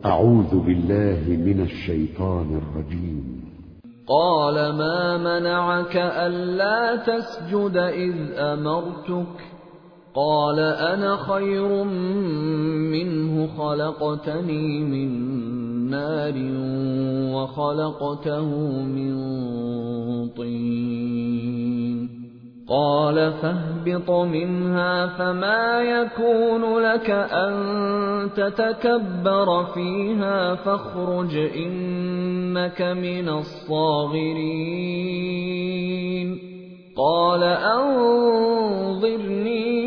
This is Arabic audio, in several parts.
أعوذ بالله من الشيطان الرجيم. قال ما منعك ألا تسجد إذ أمرتك؟ قال أنا خير منه خلقتني من نار وخلقته من طين. قال فاهبط منها فما يكون لك أن تتكبر فيها فاخرج إنك من الصاغرين. قال أنظرني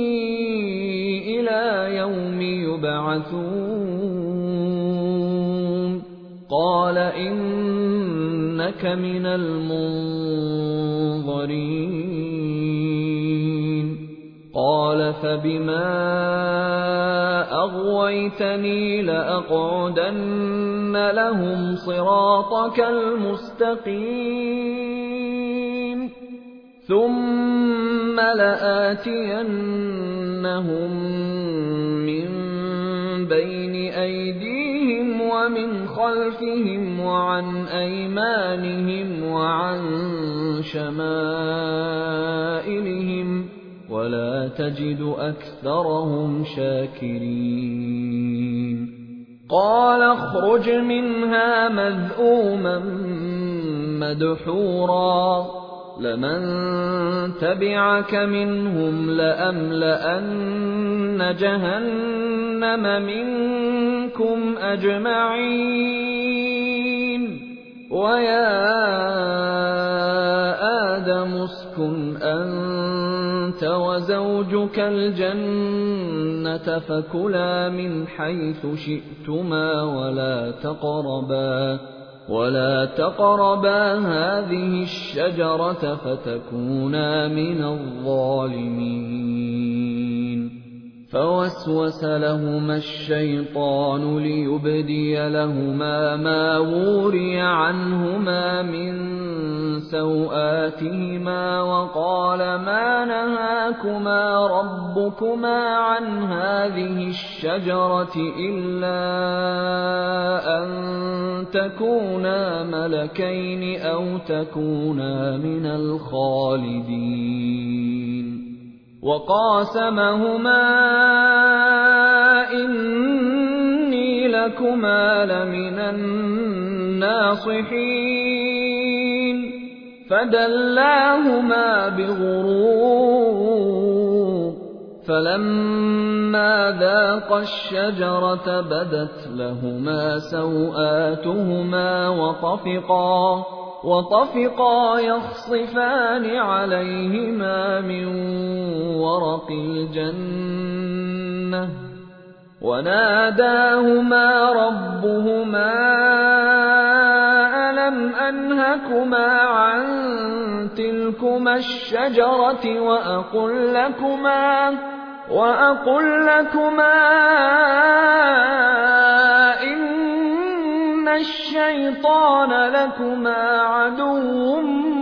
إلى يوم يبعثون. قال إنك من المنظرين. قال فبما أغويتني لأقعدن لهم صراطك المستقيم ثم لآتينهم من بين أيديهم ومن خلفهم وعن أيمانهم وعن شمائلهم ولا تجد أكثرهم شاكرين. قال اخرج منها مذءوما مدحورا لمن تبعك منهم لأملأن جهنم منكم أجمعين. ويا آدم اسكن أنت وزوجك الجنة فكلا من حيث شئتما ولا تقربا هذه الشجرة فتكونا من الظالمين. فوسوس لهما الشيطان ليبدي لهما ما وري عنهما من سوآتهما وقال ما نهاكما ربكما عن هذه الشجرة إلا أن تكونا ملكين أو تكونا من الخالدين. وقاسمهما إني لكما لمن الناصحين. فدلاهما بغرور فلما ذاقا الشجرة بدت لهما سوآتهما وطفقا يخصفان عليهما من ورق الجنة وناداهما ربهما ألم أنهكما عن تلكما الشجرة وأقل لكما إن الشيطان لكما عدو